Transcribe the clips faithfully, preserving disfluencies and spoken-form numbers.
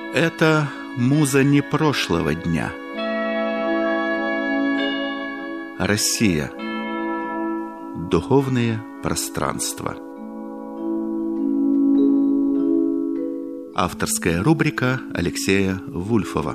Это муза не прошлого дня. Россия. Духовные пространства. Авторская рубрика Алексея Вульфова.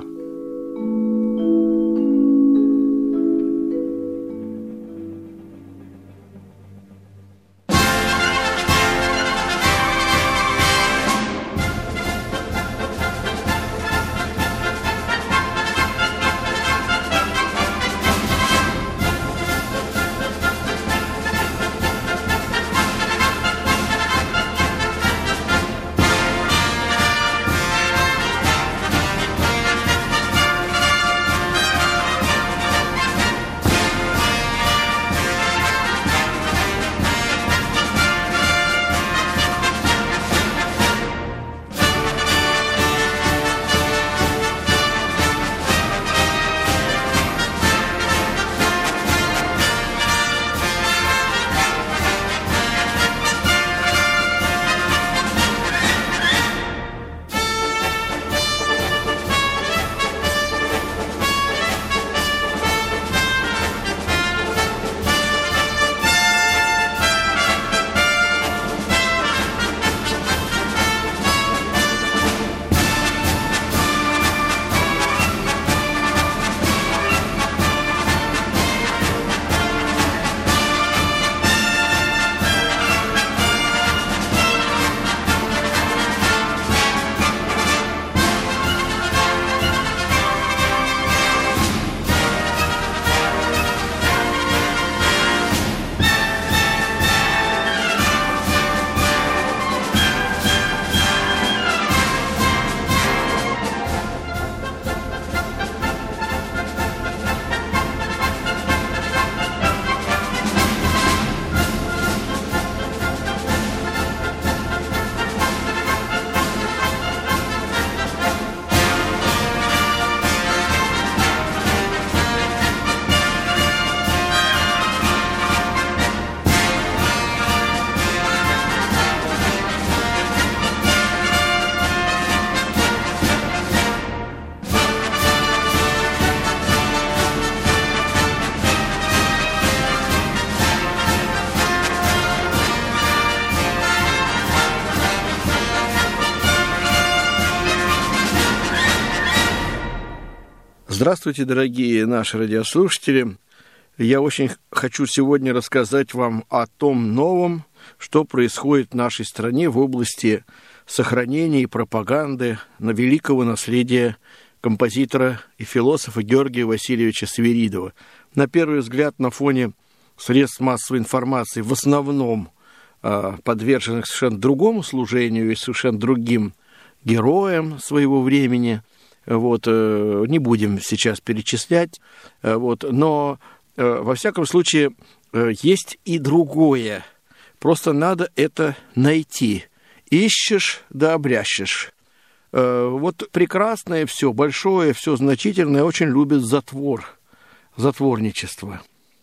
Здравствуйте, дорогие наши радиослушатели. Я очень хочу сегодня рассказать вам о том новом, что происходит в нашей стране в области сохранения и пропаганды на великого наследия композитора и философа Георгия Васильевича Свиридова. На первый взгляд, на фоне средств массовой информации, в основном подверженных совершенно другому служению и совершенно другим героям своего времени, вот, не будем сейчас перечислять, вот, но, во всяком случае, есть и другое. Просто надо это найти. Ищешь, да обрящешь. Вот прекрасное все, большое, все значительное очень любит затвор, затворничество.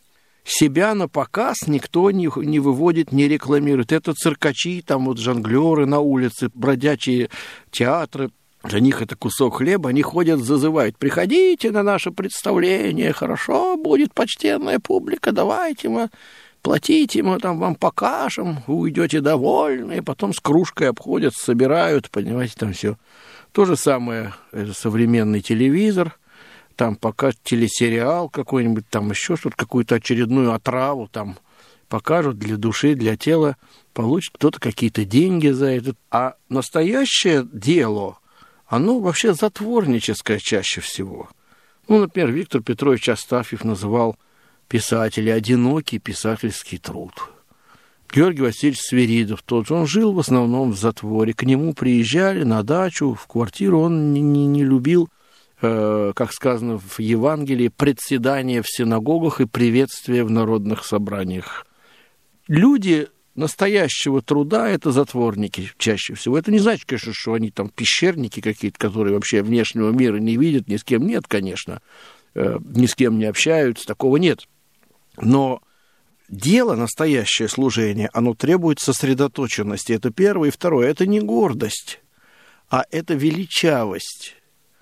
Себя на показ никто не, не выводит, не рекламирует. Это циркачи, там вот жонглеры на улице, бродячие театры. Для них это кусок хлеба, они ходят, зазывают: приходите на наше представление, хорошо будет, почтенная публика, давайте мы, платите, мы там вам покажем, вы уйдете довольны, и потом с кружкой обходят, собирают, понимаете, там все. То же самое, это современный телевизор, там покажут телесериал какой-нибудь, там еще что-то, какую-то очередную отраву там покажут для души, для тела, получит кто-то какие-то деньги за это. А настоящее дело, оно вообще затворническое чаще всего. Ну, например, Виктор Петрович Астафьев называл писателя «одинокий писательский труд». Георгий Васильевич Свиридов тот же, он жил в основном в затворе. К нему приезжали на дачу, в квартиру. Он не, не, не любил, э, как сказано в Евангелии, председания в синагогах и приветствия в народных собраниях. Люди настоящего труда — это затворники чаще всего. Это не значит, конечно, что они там пещерники какие-то, которые вообще внешнего мира не видят, ни с кем нет, конечно, э, ни с кем не общаются, такого нет. Но дело, настоящее служение, оно требует сосредоточенности. Это первое. И второе — это не гордость, а это величавость.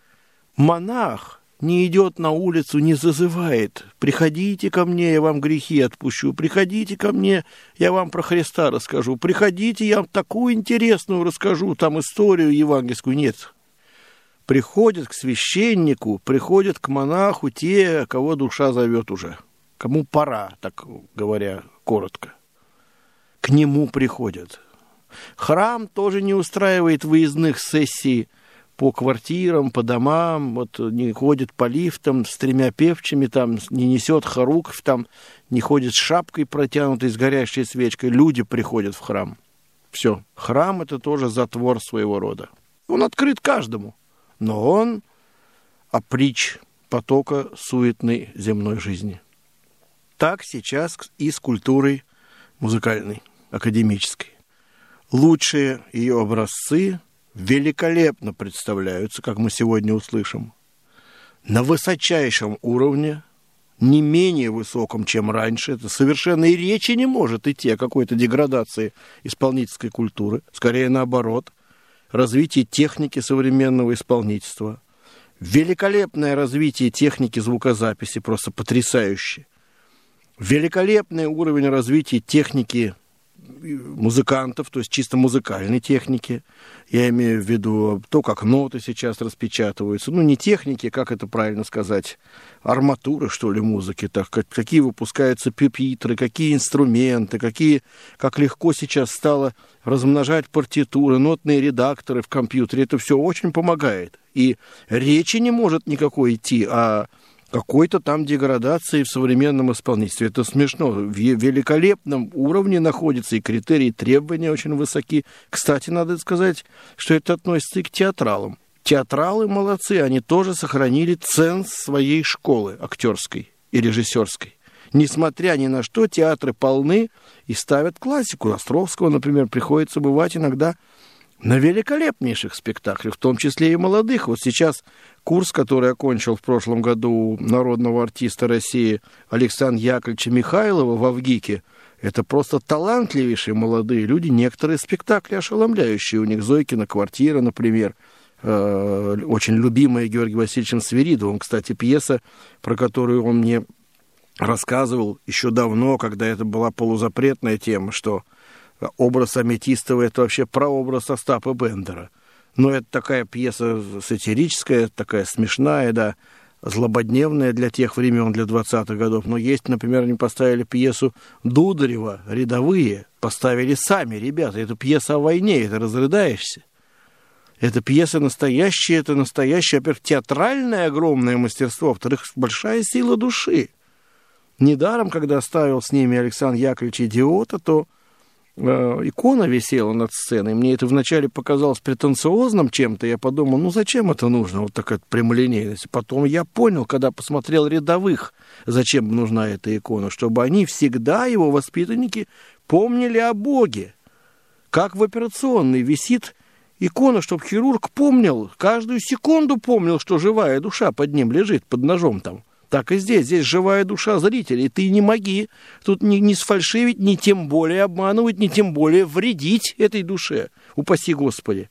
Монах не идет на улицу, не зазывает: приходите ко мне, я вам грехи отпущу, приходите ко мне, я вам про Христа расскажу, приходите, я вам такую интересную расскажу, там историю евангельскую. Нет. Приходят к священнику, приходят к монаху те, кого душа зовет уже, кому пора, так говоря коротко. К нему приходят. Храм тоже не устраивает выездных сессий по квартирам, по домам, вот не ходит по лифтам с тремя певчими, там, не несет хоруквь, там, не ходит с шапкой протянутой, с горящей свечкой. Люди приходят в храм. Все. Храм — это тоже затвор своего рода. Он открыт каждому, но он оприч потока суетной земной жизни. Так сейчас и с культурой музыкальной, академической. Лучшие ее образцы великолепно представляются, как мы сегодня услышим, на высочайшем уровне, не менее высоком, чем раньше. Это совершенно и речи не может идти о какой-то деградации исполнительской культуры. Скорее наоборот. Развитие техники современного исполнительства. Великолепное развитие техники звукозаписи, просто потрясающее. Великолепный уровень развития техники музыкантов, то есть чисто музыкальной техники. Я имею в виду то, как ноты сейчас распечатываются. Ну, не техники, как это правильно сказать, арматуры, что ли, музыки. Так, какие выпускаются пюпитры, какие инструменты, какие, как легко сейчас стало размножать партитуры, нотные редакторы в компьютере. Это все очень помогает. И речи не может никакой идти о какой-то там деградации в современном исполнительстве. Это смешно. В великолепном уровне находятся и критерии, требования очень высоки. Кстати, надо сказать, что это относится и к театралам. Театралы молодцы, они тоже сохранили ценз своей школы актерской и режиссерской. Несмотря ни на что, театры полны и ставят классику. Островского, например, приходится бывать иногда на великолепнейших спектаклях, в том числе и молодых. Вот сейчас курс, который окончил в прошлом году народного артиста России Александра Яковлевича Михайлова в ВГИКе, это просто талантливейшие молодые люди. Некоторые спектакли ошеломляющие. У них Зойкина квартира, например, э, очень любимая Георгием Васильевичем Свиридовым. Кстати, пьеса, про которую он мне рассказывал еще давно, когда это была полузапретная тема, что образ Аметистова — это вообще прообраз Остапа Бендера. Но это такая пьеса сатирическая, такая смешная, да, злободневная для тех времен, для двадцатых годов. Но есть, например, они поставили пьесу Дударева «Рядовые». Поставили сами ребята. Это пьеса о войне, это разрыдаешься. Это пьеса настоящая, это настоящее, во-первых, театральное огромное мастерство, во-вторых, большая сила души. Недаром, когда ставил с ними Александр Яковлевич «Идиота», то икона висела над сценой. Мне это вначале показалось претенциозным чем-то. Я подумал, ну зачем это нужно, вот такая прямолинейность. Потом я понял, когда посмотрел «Рядовых», зачем нужна эта икона. Чтобы они всегда, его воспитанники, помнили о Боге. Как в операционной висит икона, чтобы хирург помнил, каждую секунду помнил, что живая душа под ним лежит, под ножом там. Так и здесь. Здесь живая душа зрителей. Ты не моги тут не, не сфальшивить, ни тем более обманывать, ни тем более вредить этой душе. Упаси Господи.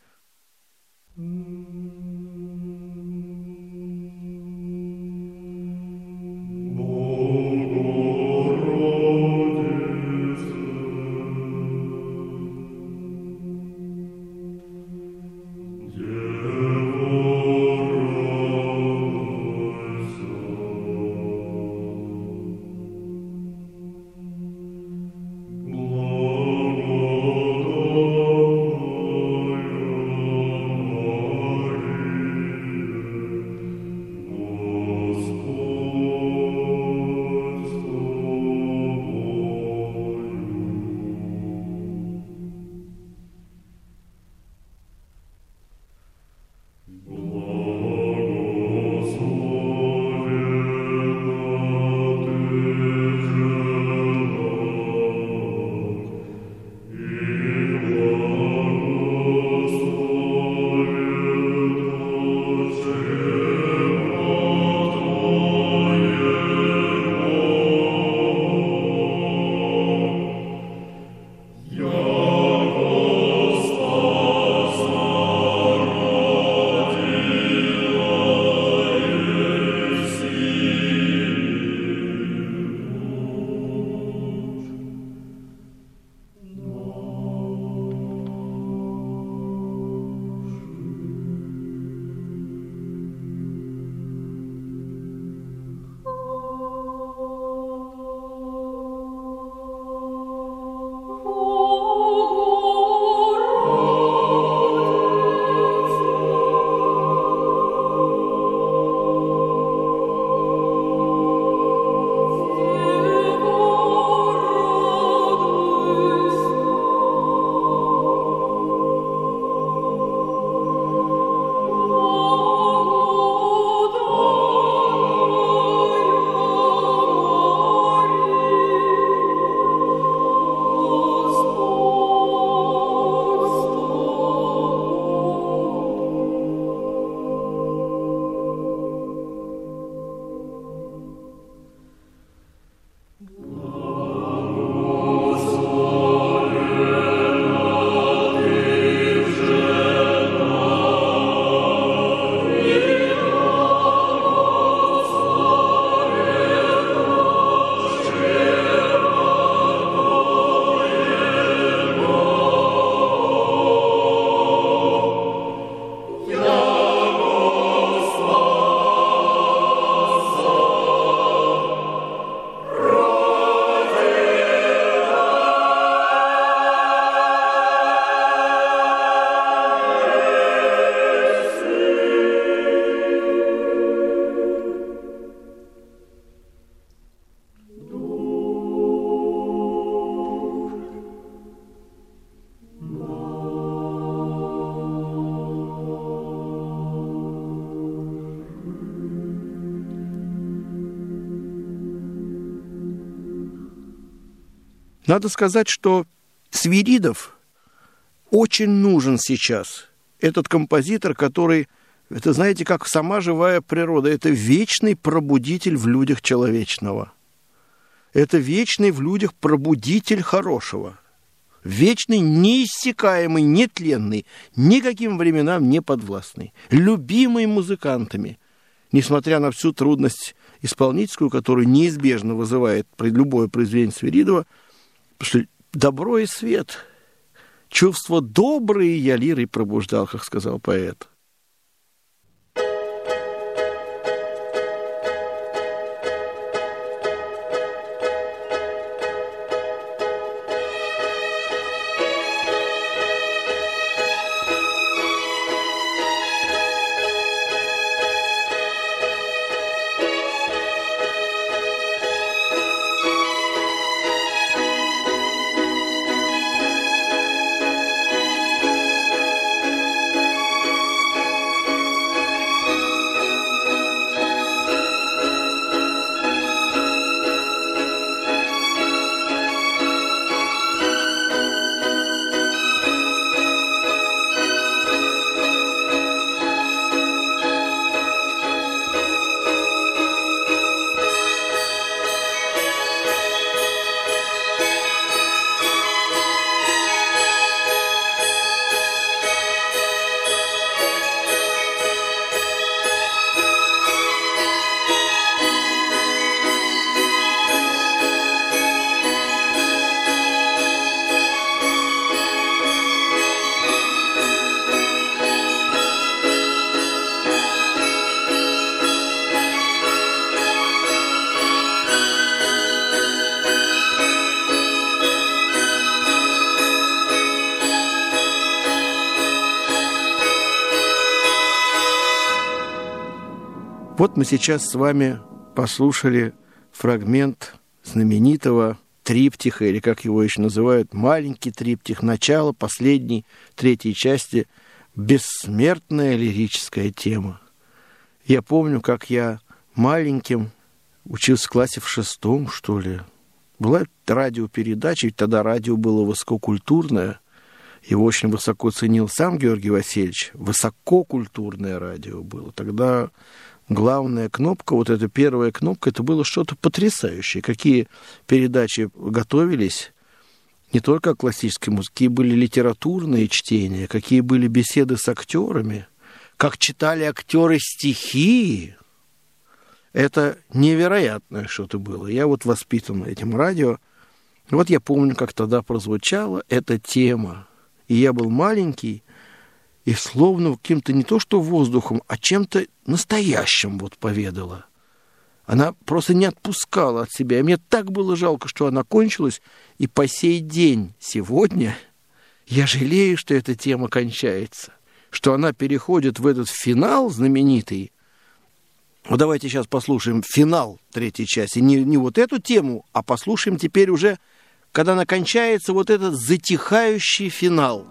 Надо сказать, что Свиридов очень нужен сейчас. Этот композитор, который, это знаете, как сама живая природа, это вечный пробудитель в людях человечного. Это вечный в людях пробудитель хорошего. Вечный, неиссякаемый, нетленный, никаким временам не подвластный. Любимый музыкантами. Несмотря на всю трудность исполнительскую, которую неизбежно вызывает любое произведение Свиридова, потому что добро и свет, чувства добрые я лирой пробуждал, как сказал поэт. Вот мы сейчас с вами послушали фрагмент знаменитого триптиха, или как его еще называют, маленький триптих, начало последней, третьей части, бессмертная лирическая тема. Я помню, как я маленьким учился в классе в шестом, что ли. Была радиопередача, ведь тогда радио было высококультурное. Его очень высоко ценил сам Георгий Васильевич. Высококультурное радио было. Тогда главная кнопка, вот эта первая кнопка, это было что-то потрясающее. Какие передачи готовились, не только о классической музыке, какие были литературные чтения, какие были беседы с актерами, как читали актеры стихи. Это невероятное что-то было. Я вот воспитан этим радио. Вот я помню, как тогда прозвучала эта тема. И я был маленький, и словно каким-то не то что воздухом, а чем-то настоящим вот поведала. Она просто не отпускала от себя. И мне так было жалко, что она кончилась. И по сей день, сегодня, я жалею, что эта тема кончается. Что она переходит в этот финал знаменитый. Вот давайте сейчас послушаем финал третьей части. Не, не вот эту тему, а послушаем теперь уже, когда она кончается, вот этот затихающий финал.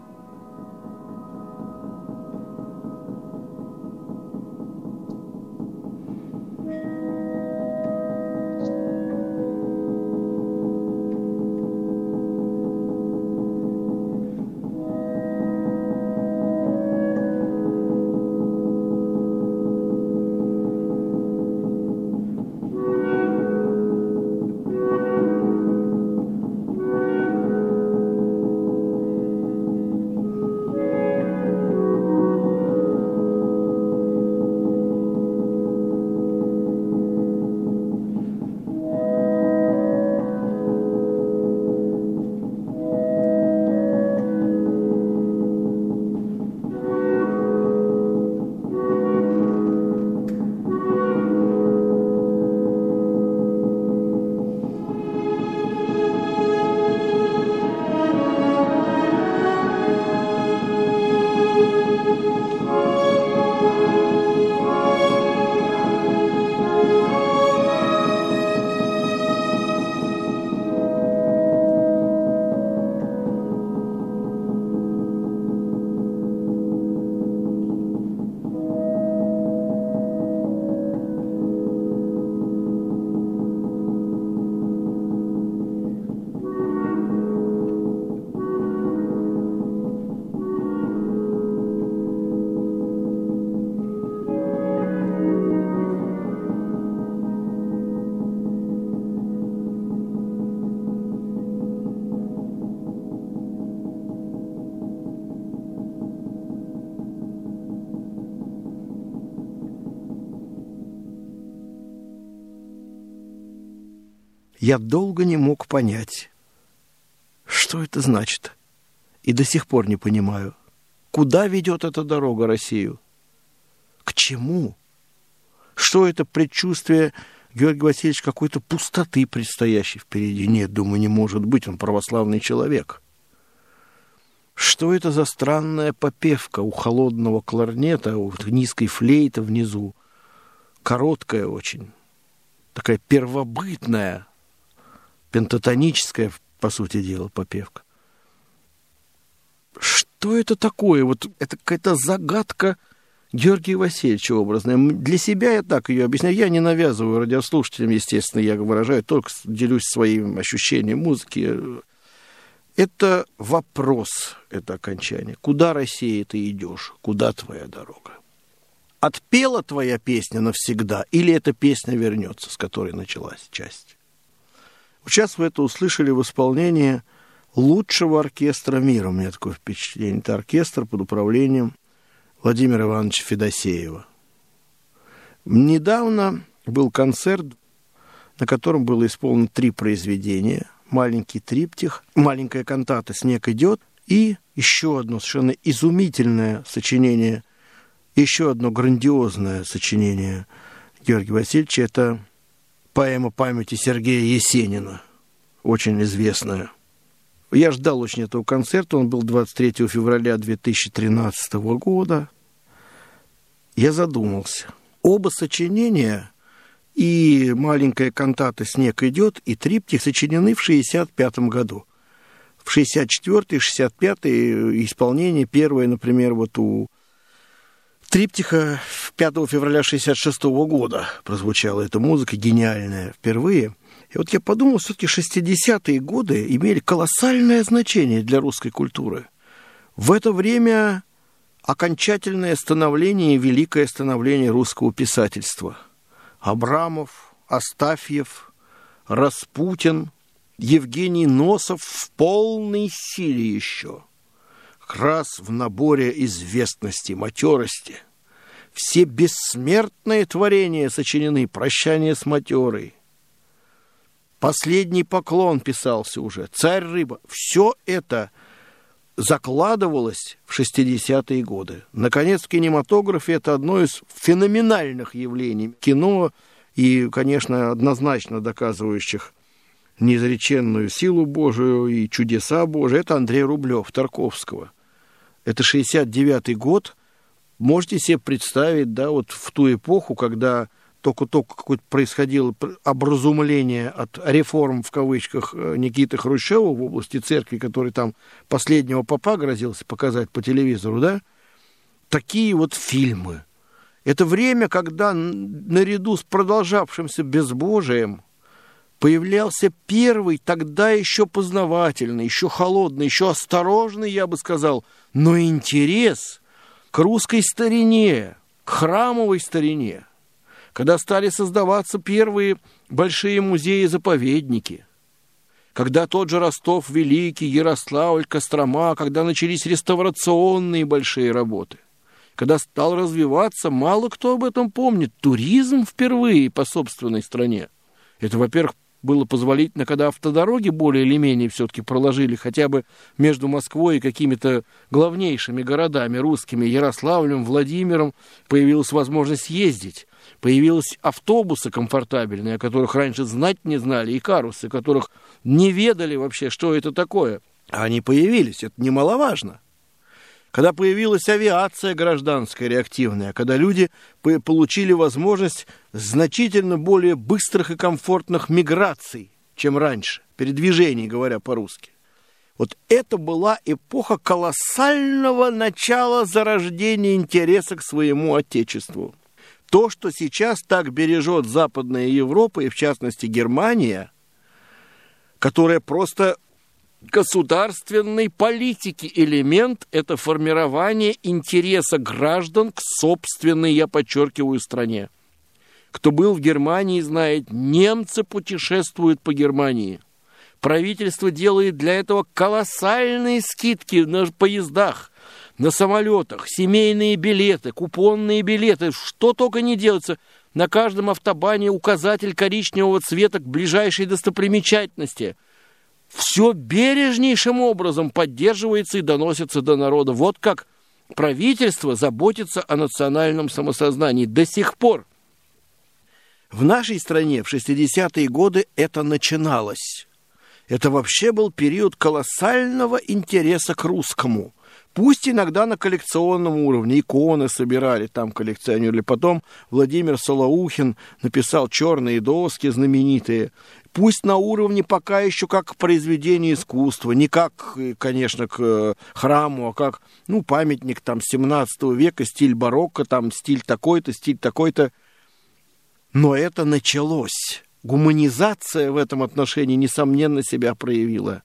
Я долго не мог понять, что это значит. И до сих пор не понимаю, куда ведет эта дорога Россию? К чему? Что это предчувствие, Георгий Васильевич, какой-то пустоты предстоящей впереди? Нет, думаю, не может быть, он православный человек. Что это за странная попевка у холодного кларнета, у низкой флейты внизу? Короткая очень, такая первобытная, пентатоническая, по сути дела, попевка. Что это такое? Вот это какая-то загадка Георгия Васильевича образная. Для себя я так ее объясняю. Я не навязываю радиослушателям, естественно, я выражаю, только делюсь своим ощущением музыки. Это вопрос, это окончание. Куда, Россия, ты идешь? Куда твоя дорога? Отпела твоя песня навсегда, или эта песня вернется, с которой началась часть? Сейчас вы это услышали в исполнении лучшего оркестра мира. У меня такое впечатление. Это оркестр под управлением Владимира Ивановича Федосеева. Недавно был концерт, на котором было исполнено три произведения. Маленький триптих, маленькая кантата «Снег идет» и еще одно совершенно изумительное сочинение, еще одно грандиозное сочинение Георгия Васильевича. Это поэма памяти Сергея Есенина, очень известная. Я ждал очень этого концерта, он был двадцать третьего февраля две тысячи тринадцатого года. Я задумался. Оба сочинения, и маленькая кантата «Снег идет», и триптих сочинены в шестьдесят пятом году. В шестьдесят четвёртый, шестьдесят пятый исполнение первое, например, вот у триптиха пятого февраля шестьдесят шестого года прозвучала эта музыка, гениальная впервые. И вот я подумал, все-таки шестидесятые годы имели колоссальное значение для русской культуры. В это время окончательное становление и великое становление русского писательства. Абрамов, Астафьев, Распутин, Евгений Носов в полной силе еще. Как раз в наборе известности, матерости. Все бессмертные творения сочинены. «Прощание с матерой», «Последний поклон» писался уже, «Царь-рыба». Все это закладывалось в шестидесятые годы. Наконец, в кинематографе это одно из феноменальных явлений. Кино и, конечно, однозначно доказывающих неизреченную силу Божию и чудеса Божии, это Андрей Рублев, Тарковского. Это шестьдесят девятый год. Можете себе представить, да, вот в ту эпоху, когда только-только какое-то происходило образумление от реформ, в кавычках, Никиты Хрущева в области церкви, который там последнего попа грозился показать по телевизору, да? Такие вот фильмы. Это время, когда наряду с продолжавшимся безбожием появлялся первый, тогда еще познавательный, еще холодный, еще осторожный, я бы сказал, но интерес к русской старине, к храмовой старине. Когда стали создаваться первые большие музеи-заповедники, когда тот же Ростов Великий, Ярославль, Кострома, когда начались реставрационные большие работы, когда стал развиваться, мало кто об этом помнит, туризм впервые по собственной стране. Это, во-первых, было позволительно, когда автодороги более или менее все-таки проложили хотя бы между Москвой и какими-то главнейшими городами русскими, Ярославлем, Владимиром, появилась возможность ездить. Появились автобусы комфортабельные, о которых раньше знать не знали, и карусы, которых не ведали вообще, что это такое. А они появились, это немаловажно. Когда появилась авиация гражданская реактивная, когда люди получили возможность значительно более быстрых и комфортных миграций, чем раньше, передвижений, говоря по-русски. Вот это была эпоха колоссального начала зарождения интереса к своему отечеству. То, что сейчас так бережет Западная Европа, и в частности Германия, которая просто государственной политики элемент, это формирование интереса граждан к собственной, я подчеркиваю, стране. Кто был в Германии, знает, немцы путешествуют по Германии. Правительство делает для этого колоссальные скидки на поездах, на самолетах, семейные билеты, купонные билеты, что только не делается. На каждом автобане указатель коричневого цвета к ближайшей достопримечательности. Все бережнейшим образом поддерживается и доносится до народа. Вот как правительство заботится о национальном самосознании до сих пор. В нашей стране в шестидесятые годы это начиналось. Это вообще был период колоссального интереса к русскому. Пусть иногда на коллекционном уровне иконы собирали, там коллекционировали. Потом Владимир Солоухин написал «Черные доски» знаменитые. Пусть на уровне пока еще как произведение искусства, не как, конечно, к храму, а как, ну, памятник там семнадцатого века, стиль барокко, там стиль такой-то, стиль такой-то. Но это началось. Гуманизация в этом отношении, несомненно, себя проявила.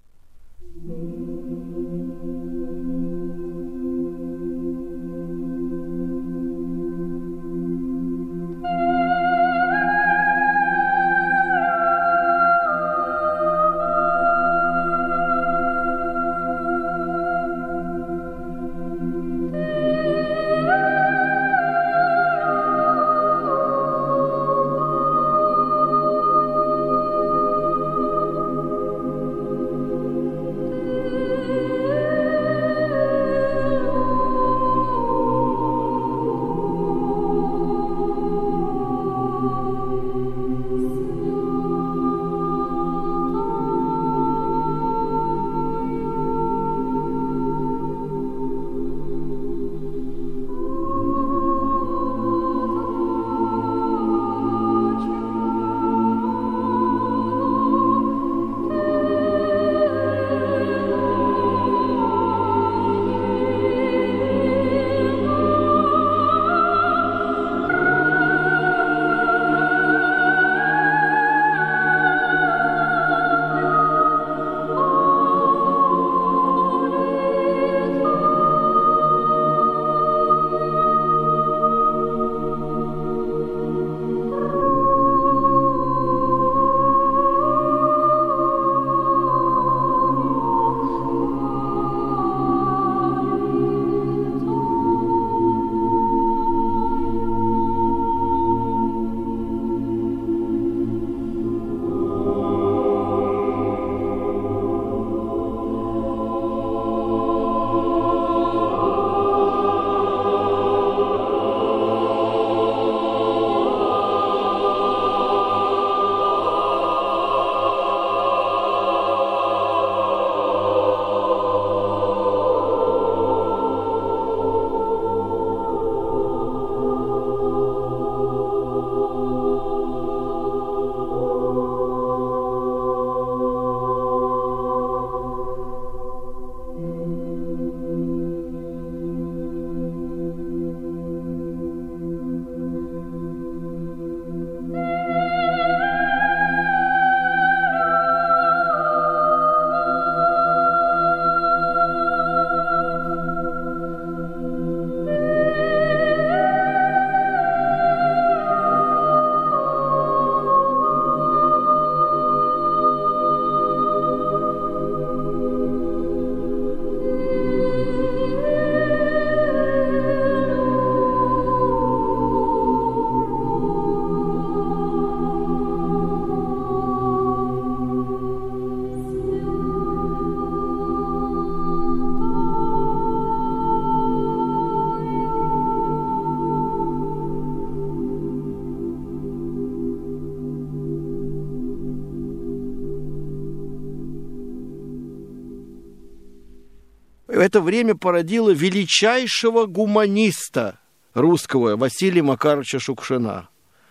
Это время породило величайшего гуманиста русского Василия Макаровича Шукшина,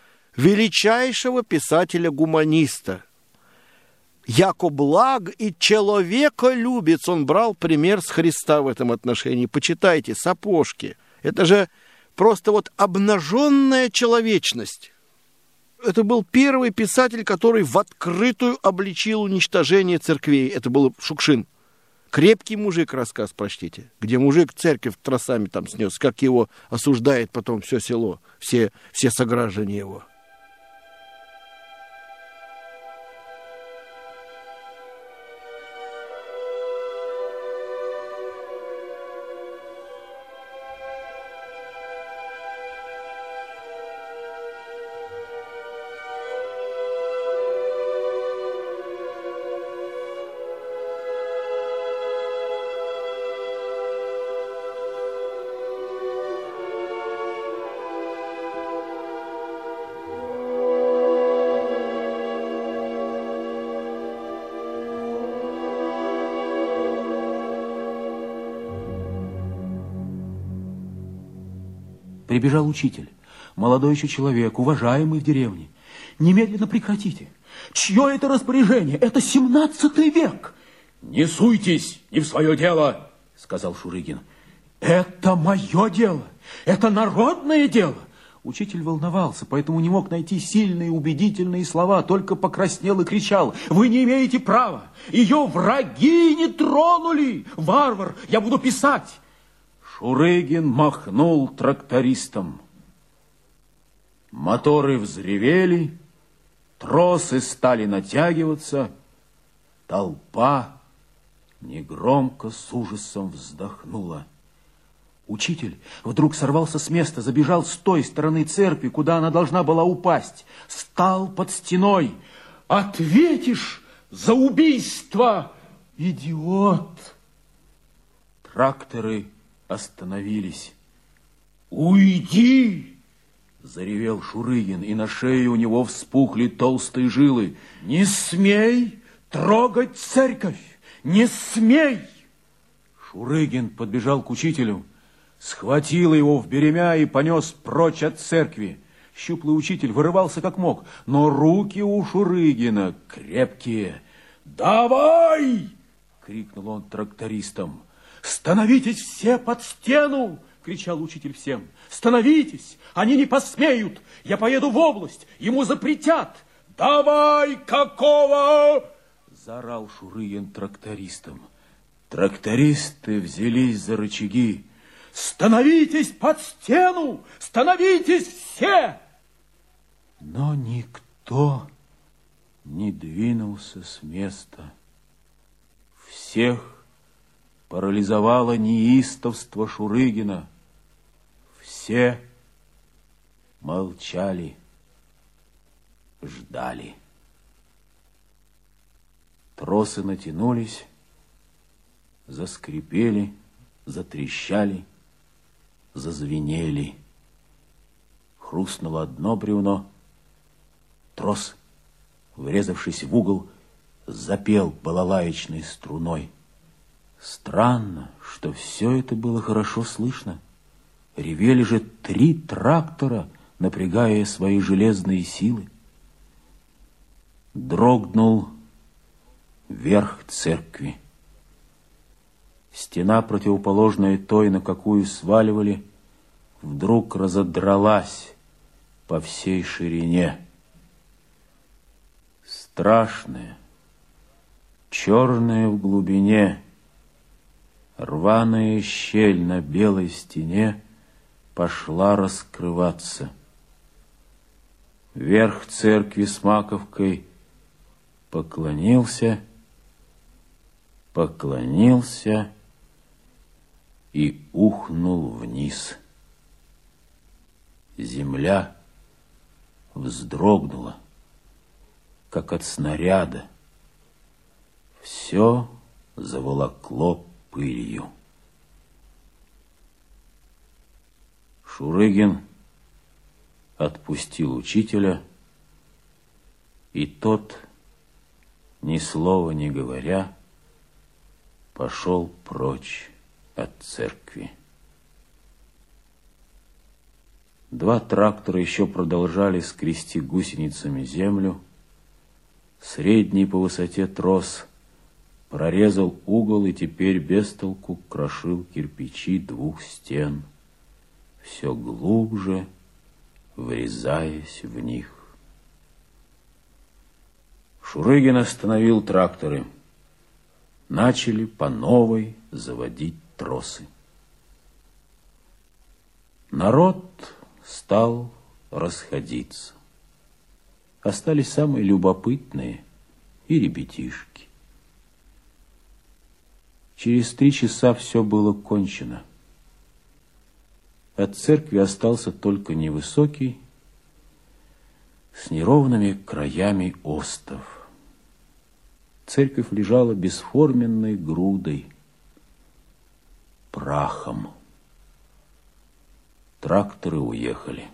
величайшего писателя-гуманиста. «Яко благ и человеколюбец», он брал пример с Христа в этом отношении. Почитайте, сапожки. Это же просто вот обнаженная человечность. Это был первый писатель, который в открытую обличил уничтожение церквей. Это был Шукшин. «Крепкий мужик» рассказ, прочтите, где мужик церковь тросами там снес, как его осуждает потом все село, все, все сограждане его. прибежал учитель. Молодой еще человек, уважаемый в деревне. Немедленно прекратите. Чье это распоряжение? Это семнадцатый век. Не суйтесь не в свое дело, сказал Шурыгин. Это мое дело. Это народное дело. Учитель волновался, поэтому не мог найти сильные убедительные слова, только покраснел и кричал: вы не имеете права, ее враги не тронули, варвар, я буду писать. Шурыгин махнул трактористом. Моторы взревели, тросы стали натягиваться, толпа негромко с ужасом вздохнула. Учитель вдруг сорвался с места, забежал с той стороны церкви, куда она должна была упасть. Стал под стеной. Ответишь за убийство, идиот! Тракторы остановились. Уйди! Заревел Шурыгин, и на шее у него вспухли толстые жилы. Не смей трогать церковь! Не смей! Шурыгин подбежал к учителю, схватил его в беремя и понес прочь от церкви. Щуплый учитель вырывался как мог, но руки у Шурыгина крепкие. «Давай!» — крикнул он трактористам. «Становитесь все под стену!» — кричал учитель всем. «Становитесь! Они не посмеют! Я поеду в область! Ему запретят! Давай, какого!» — заорал Шурыгин трактористам. Трактористы взялись за рычаги. «Становитесь под стену! Становитесь все!» Но никто не двинулся с места. Всех парализовало неистовство Шурыгина. Все молчали, ждали. Тросы натянулись, заскрипели, затрещали, зазвенели. Хрустнуло одно бревно. Трос, врезавшись в угол, запел балалаечной струной. Странно, что все это было хорошо слышно. Ревели же три трактора, напрягая свои железные силы. Дрогнул верх церкви. Стена, противоположная той, на какую сваливали, вдруг разодралась по всей ширине. Страшная, черная в глубине, рваная щель на белой стене пошла раскрываться. Верх церкви с маковкой поклонился, поклонился и ухнул вниз. Земля вздрогнула, как от снаряда. Все заволокло пылью. Шурыгин отпустил учителя, и тот, ни слова не говоря, пошел прочь от церкви. Два трактора еще продолжали скрести гусеницами землю. Средний по высоте трос прорезал угол и теперь без толку крошил кирпичи двух стен, все глубже врезаясь в них. Шурыгин остановил тракторы. Начали по новой заводить тросы. Народ стал расходиться. Остались самые любопытные и ребятишки. Через три часа все было кончено. От церкви остался только невысокий, с неровными краями остов. Церковь лежала бесформенной грудой, прахом. Тракторы уехали.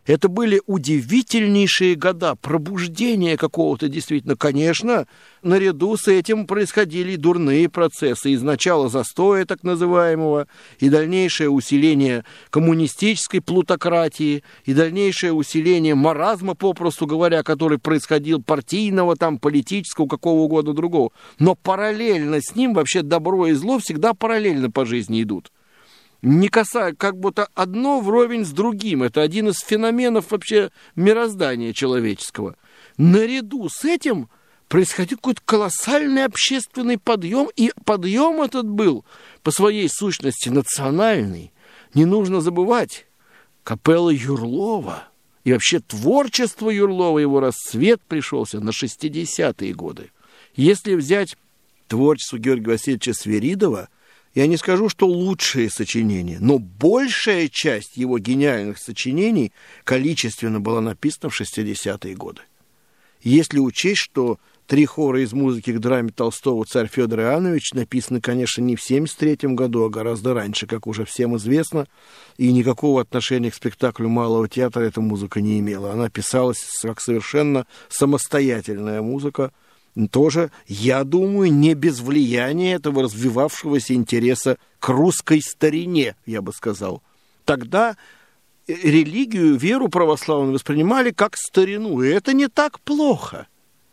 Это были удивительнейшие года пробуждения какого-то действительно. Конечно, наряду с этим происходили дурные процессы. Из начала застоя так называемого, и дальнейшее усиление коммунистической плутократии, и дальнейшее усиление маразма, попросту говоря, который происходил партийного, там, политического, какого угодно другого. Но параллельно с ним вообще добро и зло всегда параллельно по жизни идут. Не касаясь, как будто одно вровень с другим. Это один из феноменов вообще мироздания человеческого. Наряду с этим происходил какой-то колоссальный общественный подъем, и подъем этот был по своей сущности национальный. Не нужно забывать, капелла Юрлова и вообще творчество Юрлова, его расцвет пришелся на шестидесятые годы. Если взять творчество Георгия Васильевича Свиридова, я не скажу, что лучшие сочинения, но большая часть его гениальных сочинений количественно была написана в шестидесятые годы. Если учесть, что три хора из музыки к драме Толстого «Царь Федор Иоаннович» написаны, конечно, не в семьдесят третьем году, а гораздо раньше, как уже всем известно, и никакого отношения к спектаклю Малого театра эта музыка не имела. Она писалась как совершенно самостоятельная музыка, тоже, я думаю, не без влияния этого развивавшегося интереса к русской старине, я бы сказал. Тогда религию, веру православную воспринимали как старину, и это не так плохо.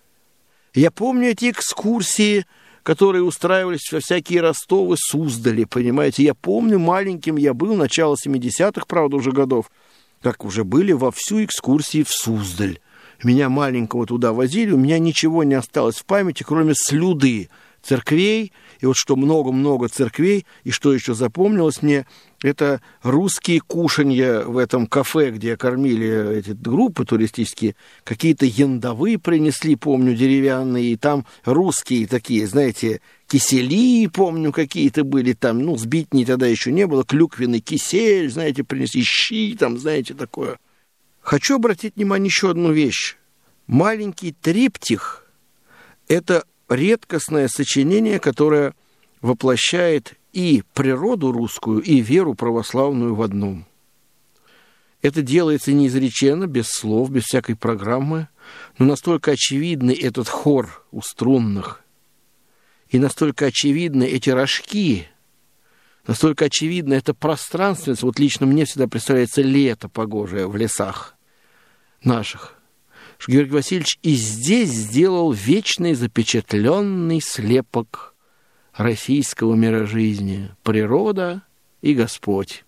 Я помню эти экскурсии, которые устраивались во всякие Ростовы, Суздали, понимаете. Я помню, маленьким я был, начало семидесятых, правда, уже годов, как уже были вовсю экскурсии в Суздаль. Меня маленького туда возили, у меня ничего не осталось в памяти, кроме слюды церквей, и вот что много-много церквей, и что еще запомнилось мне, это русские кушанья в этом кафе, где кормили эти группы туристические, какие-то яндовы принесли, помню, деревянные, и там русские такие, знаете, кисели, помню, какие-то были там, ну, сбитней тогда еще не было, клюквенный кисель, знаете, принесли, щи там, знаете, такое. Хочу обратить внимание еще одну вещь. Маленький триптих – это редкостное сочинение, которое воплощает и природу русскую, и веру православную в одном. Это делается неизреченно, без слов, без всякой программы, но настолько очевидный этот хор у струнных, и настолько очевидны эти рожки, настолько очевидна эта пространственность. Вот лично мне всегда представляется лето погожее в лесах наших. Что Георгий Васильевич и здесь сделал вечный запечатленный слепок российского мирожизни. Природа и Господь.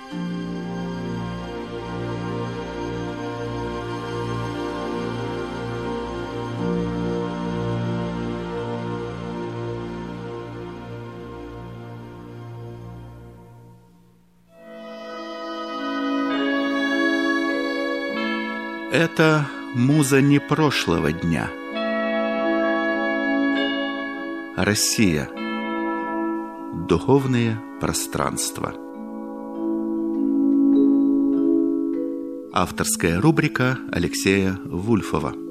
Это муза не прошлого дня. Россия. Духовные пространства. Авторская рубрика Алексея Вульфова.